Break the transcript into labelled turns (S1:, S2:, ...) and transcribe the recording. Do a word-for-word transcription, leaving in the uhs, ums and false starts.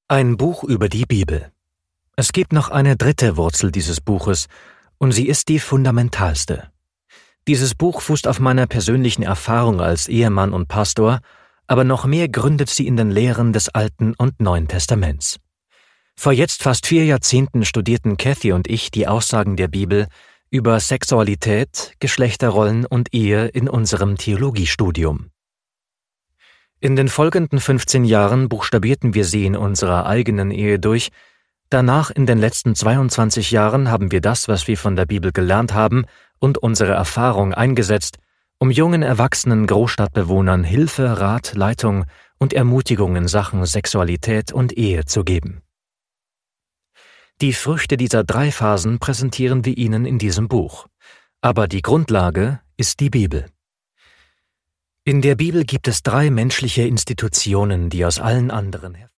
S1: Ein Buch über die Bibel. Es gibt noch eine dritte Wurzel dieses Buches, und sie ist die fundamentalste. Dieses Buch fußt auf meiner persönlichen Erfahrung als Ehemann und Pastor, aber noch mehr gründet sie in den Lehren des Alten und Neuen Testaments. Vor jetzt fast vier Jahrzehnten studierten Kathy und ich die Aussagen der Bibel über Sexualität, Geschlechterrollen und Ehe in unserem Theologiestudium. In den folgenden fünfzehn Jahren buchstabierten wir sie in unserer eigenen Ehe durch. Danach in den letzten zweiundzwanzig Jahren haben wir das, was wir von der Bibel gelernt haben und unsere Erfahrung eingesetzt, um jungen erwachsenen Großstadtbewohnern Hilfe, Rat, Leitung und Ermutigung in Sachen Sexualität und Ehe zu geben. Die Früchte dieser drei Phasen präsentieren wir Ihnen in diesem Buch. Aber die Grundlage ist die Bibel. In der Bibel gibt es drei menschliche Institutionen, die aus allen anderen hervorgehen.